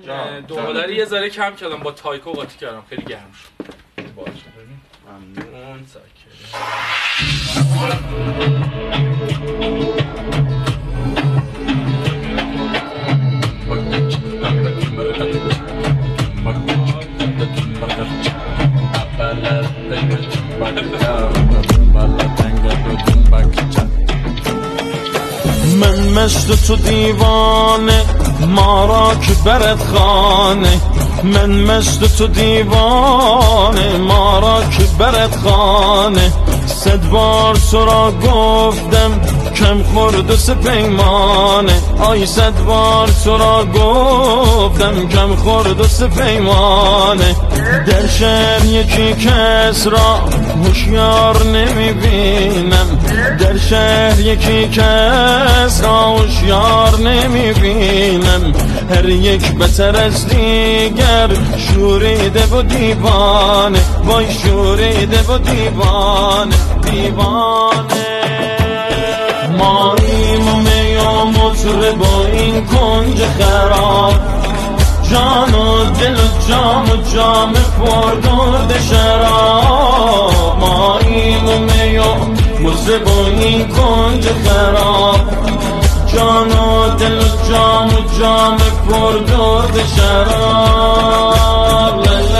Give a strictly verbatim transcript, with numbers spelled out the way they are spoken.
دوباره یه ذره کم کردم با تایکو قاطی کردم خیلی گرم شد. باشه ببین ممنون ساکت. من مشت تو دیوانه ما را که برد خانه من مشت تو دیوانه ما را که برد خانه صد بار تو را گفتم کم خورد و سپیمانه آی صد بار تو را گفتم کم خورد و سپیمانه در شهر یکی کس را هوشیار نمیبینم در شهر یکی کس را هوشیار نمیبینم هر یک بتر از دیگر شوریده و دیوانه وای شوریده و دیوانه دیوانه ماییم و می و مطرب و این کنج خراب جان و دل و جام و جام پردرد شراب ماییم و می و مطرب و این کنج خراب جان و دل و جام و جام پردرد شراب